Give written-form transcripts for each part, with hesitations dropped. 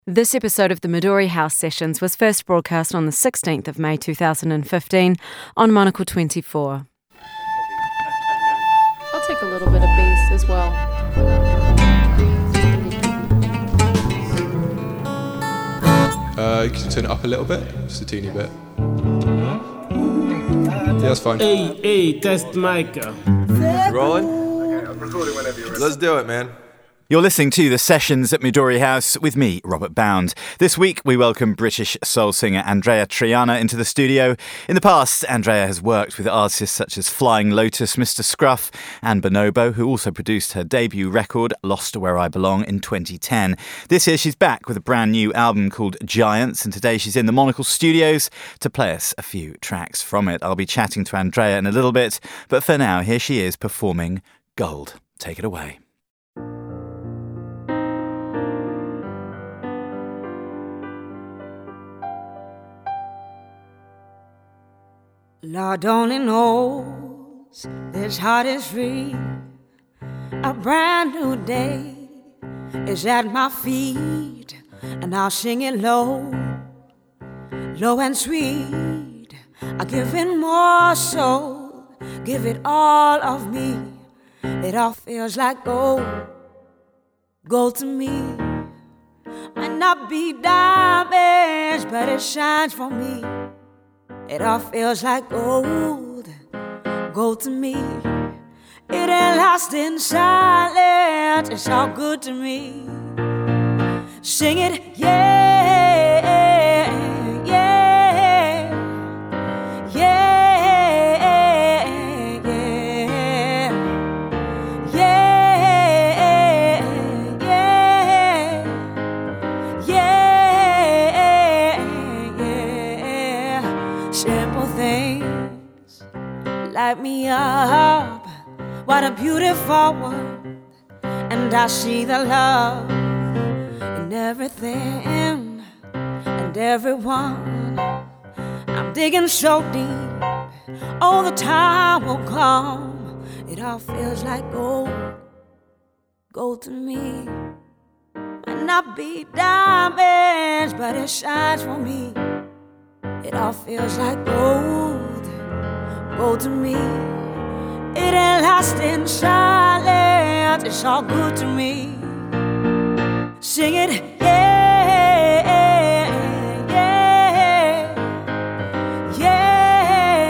This episode of the Midori House Sessions was first broadcast on the 16th of May 2015 on Monocle 24. I'll take a little bit of bass as well. You can turn it up a little bit, just a teeny bit. Yeah, that's fine. Hey, test mic. Rolling? Okay, I'm recording whenever you're ready. Let's do it, man. You're listening to The Sessions at Midori House with me, Robert Bound. This week, we welcome British soul singer Andrea Triana into the studio. In the past, Andrea has worked with artists such as Flying Lotus, Mr. Scruff and Bonobo, who also produced her debut record, Lost Where I Belong, in 2010. This year, she's back with a brand new album called Giants, and today she's in the Monocle Studios to play us a few tracks from it. I'll be chatting to Andrea in a little bit, but for now, here she is performing Gold. Take it away. Lord only knows this heart is free. A brand new day is at my feet, and I'll sing it low, low and sweet. I give it more so, give it all of me. It all feels like gold, gold to me. Might not be diamonds, but it shines for me. It all feels like gold, gold to me. It ain't lost in silence, it's all good to me. Sing it, yeah, yeah, yeah, yeah, yeah, yeah. Simple things light me up. What a beautiful world. And I see the love in everything and everyone. I'm digging so deep. Oh, the time will come. It all feels like gold, gold to me. Might not be diamonds, but it shines for me. It all feels like gold, gold to me. It ain't lost in silence, it's all good to me. Sing it, yeah, yeah, yeah, yeah,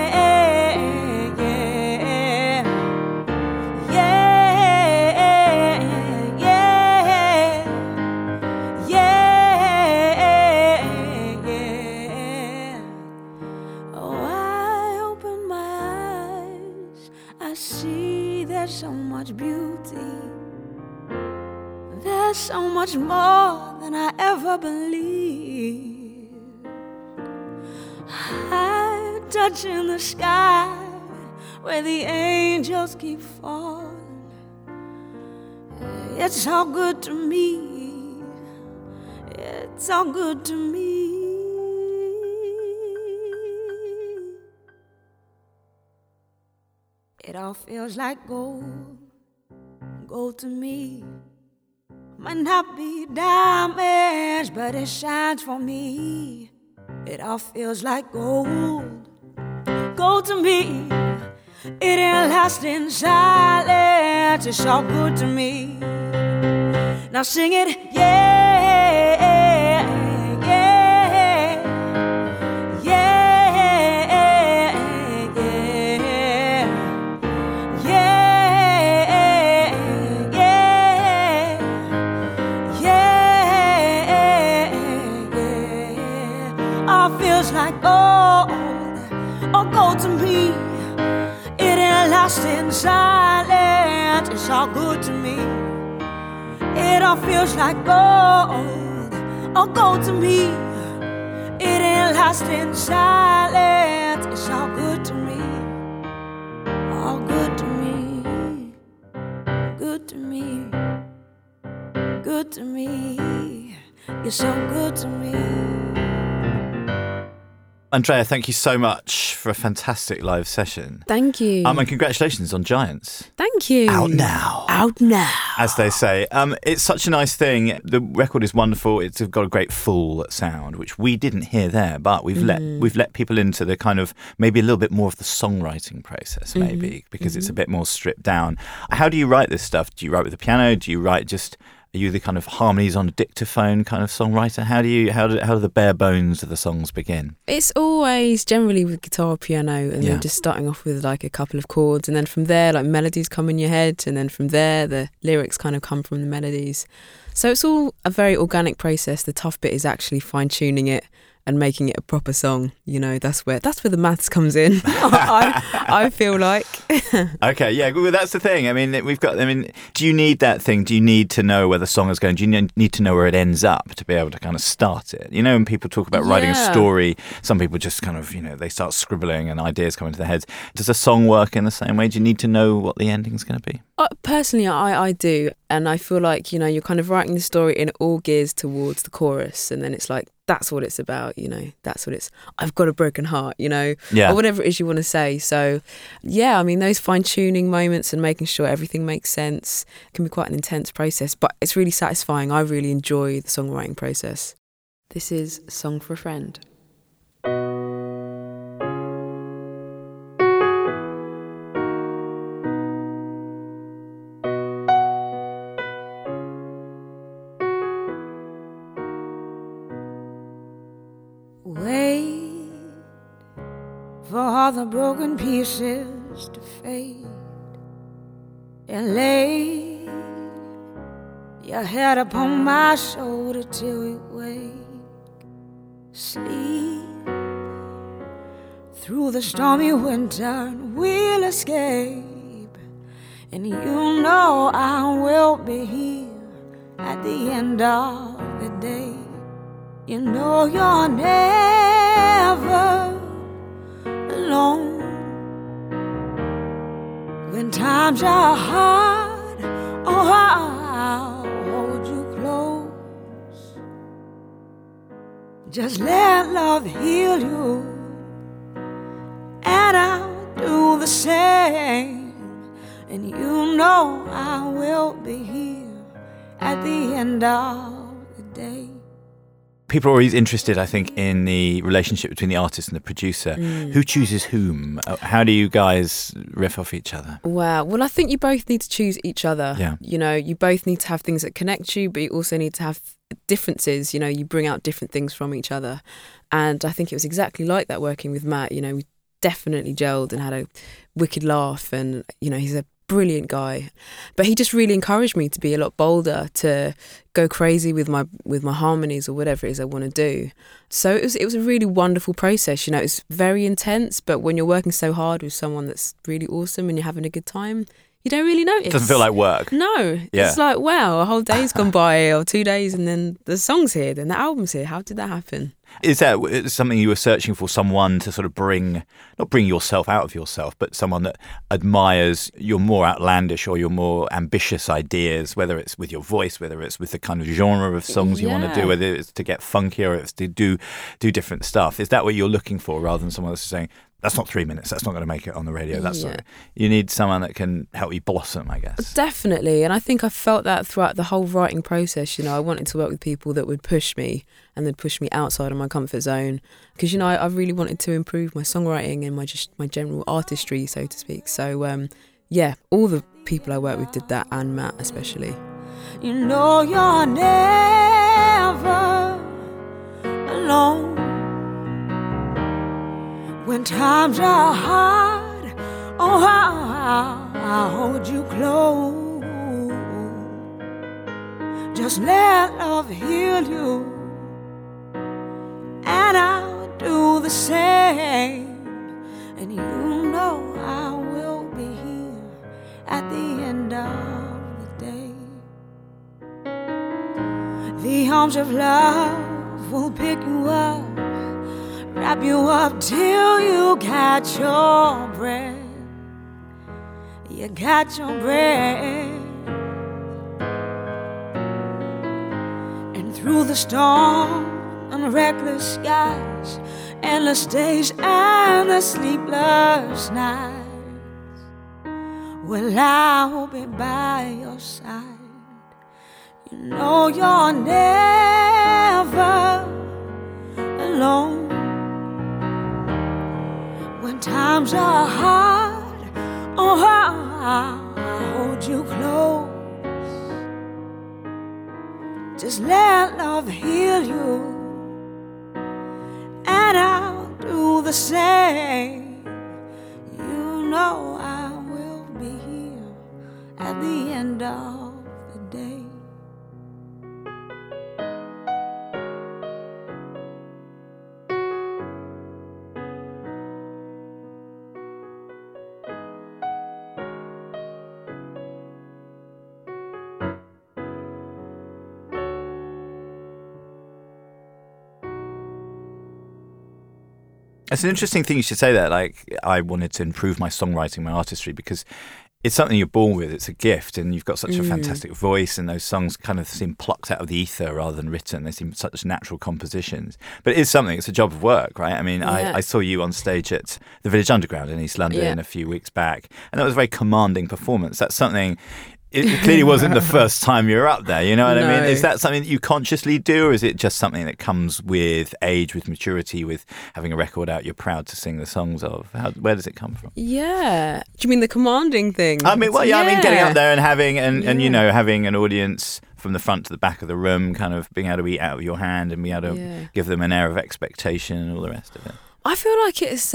yeah, yeah. Oh, I open my eyes, I see there's so much beauty. There's so much more than I ever believed. High touching the sky where the angels keep falling. It's all good to me. It's all good to me. It all feels like gold, gold to me. Might not be diamonds, but it shines for me. It all feels like gold, gold to me. It ain't lost in silence, it's all good to me. Now sing it, yeah, yeah, yeah, yeah, yeah. All feels like gold, oh gold to me. It ain't lost in silence, it's all good to me. It all feels like gold, oh gold to me. It ain't lost in silence, it's all good to me. All good to me, good to me, good to me. You're so good to me. Andrea, thank you so much for a fantastic live session. Thank you. And congratulations on Giants. Thank you. Out now. Out now. As they say. It's such a nice thing. The record is wonderful. It's got a great full sound, which we didn't hear there, but we've let people into the kind of maybe a little bit more of the songwriting process, maybe, because it's a bit more stripped down. How do you write this stuff? Do you write with the piano? Do you write are you the kind of harmonies on a dictaphone kind of songwriter? How do the bare bones of the songs begin? It's always generally with guitar or piano, and then just starting off with like a couple of chords, and then from there like melodies come in your head, and then from there the lyrics kind of come from the melodies. So it's all a very organic process. The tough bit is actually fine-tuning it and making it a proper song. You know, that's where the maths comes in. I feel like. Okay, yeah, well, that's the thing. I mean, do you need that thing? Do you need to know where the song is going? Do you need to know where it ends up to be able to kind of start it? You know, when people talk about writing a story, some people just kind of, they start scribbling and ideas come into their heads. Does a song work in the same way? Do you need to know what the ending's going to be? Personally, I do. And I feel like, you're kind of writing the story and it all gears towards the chorus. And then it's like, that's what it's about, that's what it's, I've got a broken heart, or whatever it is you want to say. So, yeah, I mean, those fine-tuning moments and making sure everything makes sense can be quite an intense process, but it's really satisfying. I really enjoy the songwriting process. This is a Song for a Friend. Wait for all the broken pieces to fade, and lay your head upon my shoulder till we wake. Sleep through the stormy winter and we'll escape, and I will be here at the end of the day. You're never alone. When times are hard, I'll hold you close. Just let love heal you, and I'll do the same. And I will be here at the end of the day. People are always interested, I think, in the relationship between the artist and the producer. Who chooses whom? How do you guys riff off each other? Wow. Well, I think you both need to choose each other. Yeah. You both need to have things that connect you, but you also need to have differences. You bring out different things from each other. And I think it was exactly like that working with Matt. We definitely gelled and had a wicked laugh. And, he's a brilliant guy, but he just really encouraged me to be a lot bolder, to go crazy with my harmonies or whatever it is I want to do. So it was a really wonderful process. It's very intense, but when you're working so hard with someone that's really awesome and you're having a good time, you don't really notice. It doesn't feel like work. No. Yeah. It's like, wow, a whole day's gone by or 2 days and then the song's here, then the album's here. How did that happen? Is that something you were searching for, someone to sort of not bring yourself out of yourself, but someone that admires your more outlandish or your more ambitious ideas, whether it's with your voice, whether it's with the kind of genre of songs you want to do, whether it's to get funkier or it's to do different stuff? Is that what you're looking for, rather than someone that's saying, that's not 3 minutes, that's not going to make it on the radio, you need someone that can help you blossom, I guess. Definitely, and I think I felt that throughout the whole writing process. I wanted to work with people that would push me and then push me outside of my comfort zone, because I really wanted to improve my songwriting and my general artistry, so to speak. So all the people I worked with did that, and Matt especially. You're never alone. When times are hard, I'll hold you close. Just let love heal you, and I'll do the same. And I will be here at the end of the day. The arms of love will pick you up, wrap you up till you catch your breath. You got your breath. And through the storm and reckless skies, endless days and the sleepless nights. Well, I will be by your side. You know you're never alone. When times are hard, oh, I'll hold you close. Just let love heal you, and I'll do the same. You know I will be here at the end of the day. It's an interesting thing you should say that. Like, I wanted to improve my songwriting, my artistry, because it's something you're born with. It's a gift, and you've got such a fantastic voice, and those songs kind of seem plucked out of the ether rather than written. They seem such natural compositions. But it is something. It's a job of work, right? I mean, I saw you on stage at the Village Underground in East London a few weeks back, and that was a very commanding performance. That's something... It clearly wasn't the first time you were up there, you know what I mean? Is that something that you consciously do, or is it just something that comes with age, with maturity, with having a record out you're proud to sing the songs of? Where does it come from? Yeah. Do you mean the commanding thing? I mean, well, yeah, I mean, getting up there and having, and you know, having an audience from the front to the back of the room, kind of being able to eat out of your hand and be able to give them an air of expectation and all the rest of it. I feel like it's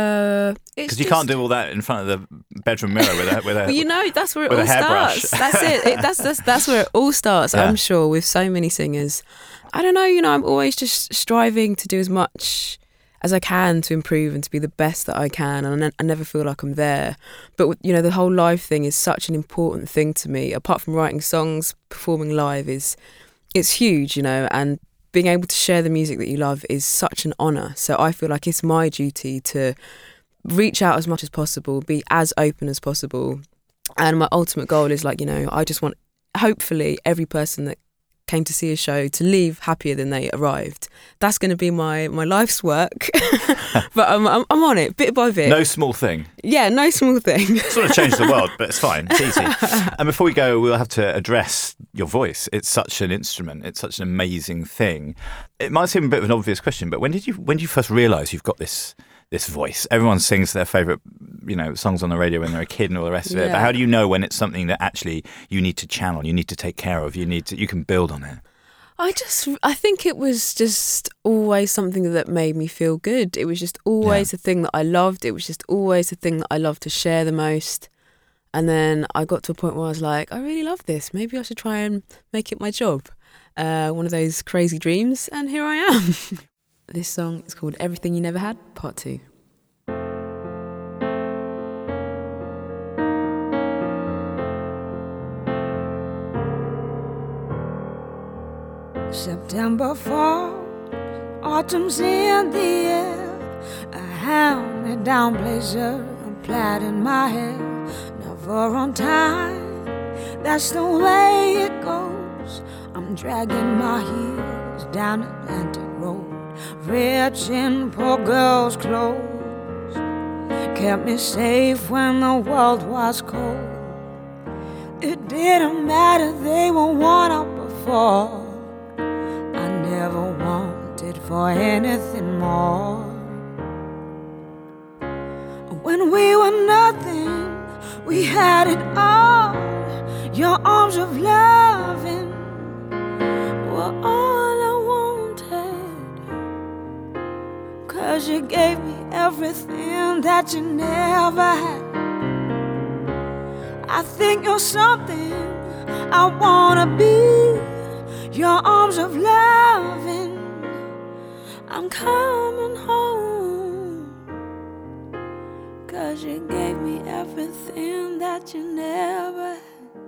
because you can't do all that in front of the bedroom mirror with a well, you know, that's where it all hairbrush. starts. That's it. That's where it all starts. Yeah. I'm sure with so many singers. I don't know. You know, I'm always just striving to do as much as I can to improve and to be the best that I can, and I never feel like I'm there. But you know, the whole live thing is such an important thing to me. Apart from writing songs, performing live it's huge. You know, and being able to share the music that you love is such an honour. So I feel like it's my duty to reach out as much as possible, be as open as possible. And my ultimate goal is, like, you know, I just want, hopefully, every person that came to see a show to leave happier than they arrived. That's going to be my life's work. But I'm on it, bit by bit. No small thing. Yeah, no small thing. Sort of changed the world, but it's fine. It's easy. And before we go, we'll have to address your voice. It's such an instrument. It's such an amazing thing. It might seem a bit of an obvious question, but when did you first realise you've got this voice? Everyone sings their favourite, you know, songs on the radio when they're a kid and all the rest of it. But how do you know when it's something that actually you need to channel, you need to take care of, you can build on it? I think it was just always something that made me feel good. It was just always a thing that I loved. It was just always a thing that I loved to share the most. And then I got to a point where I was like, I really love this. Maybe I should try and make it my job. One of those crazy dreams, and here I am. This song is called Everything You Never Had, Part 2. September falls, autumn's in the air. A hand-me-down blazer, a plaid in my hair. Never on time, that's the way it goes. I'm dragging my heels down Atlantic Road, rich in poor girls' clothes. Kept me safe when the world was cold. It didn't matter, they were worn out before. I never wanted for anything more. When we were nothing, we had it all. Your arms of loving were all I wanted. 'Cause you gave me everything that you never had. I think you're something I wanna be. Your arms of loving, I'm coming home. 'Cause you gave me everything that you never had.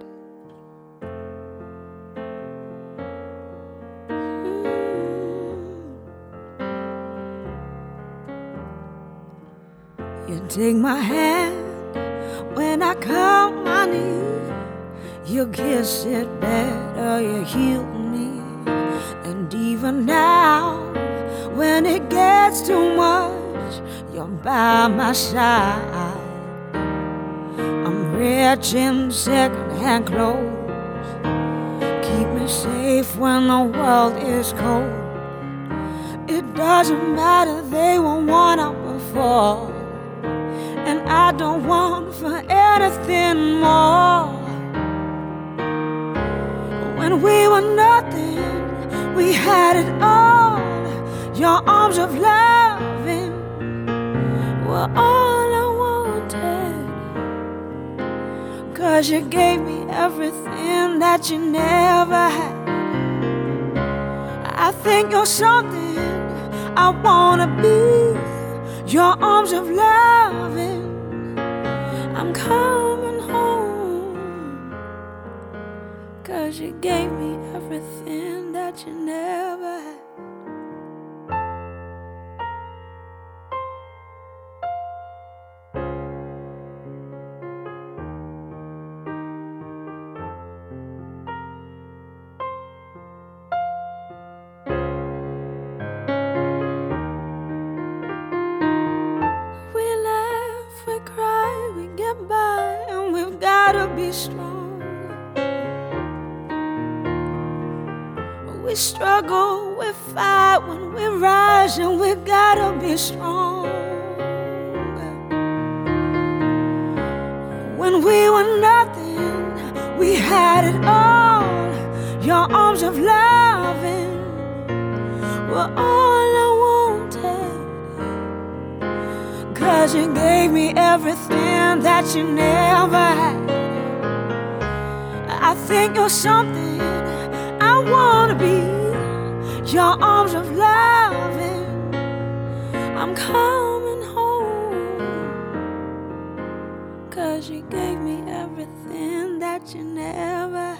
You take my hand when I come my knee. You kiss it better, you heal me. And even now When it gets too much, you're by my side. I'm rich in second-hand clothes. Keep me safe when the world is cold. It doesn't matter, they were worn out before, and I don't want for anything more. When we were nothing, we had it all. Your arms of loving were all I wanted, 'cause you gave me everything that you never had. I think you're something I wanna be. Your arms of loving, I'm coming home, 'cause you gave me everything that you never had. Be strong. We struggle, we fight, when we rise, and we gotta be strong. When we were nothing, we had it all. Your arms of loving were all I wanted, 'cause you gave me everything that you never had. I think you're something I wanna be. Your arms of loving, I'm coming home, 'cause you gave me everything that you never had.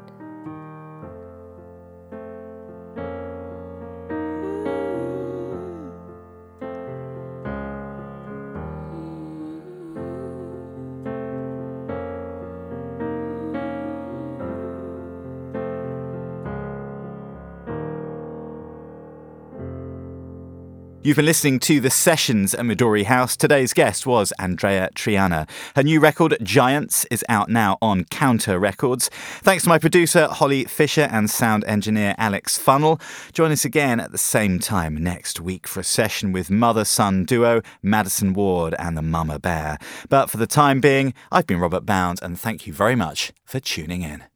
You've been listening to The Sessions at Midori House. Today's guest was Andrea Triana. Her new record, Giants, is out now on Counter Records. Thanks to my producer, Holly Fisher, and sound engineer, Alex Funnell. Join us again at the same time next week for a session with mother-son duo Madison Ward and the Mama Bear. But for the time being, I've been Robert Bound, and thank you very much for tuning in.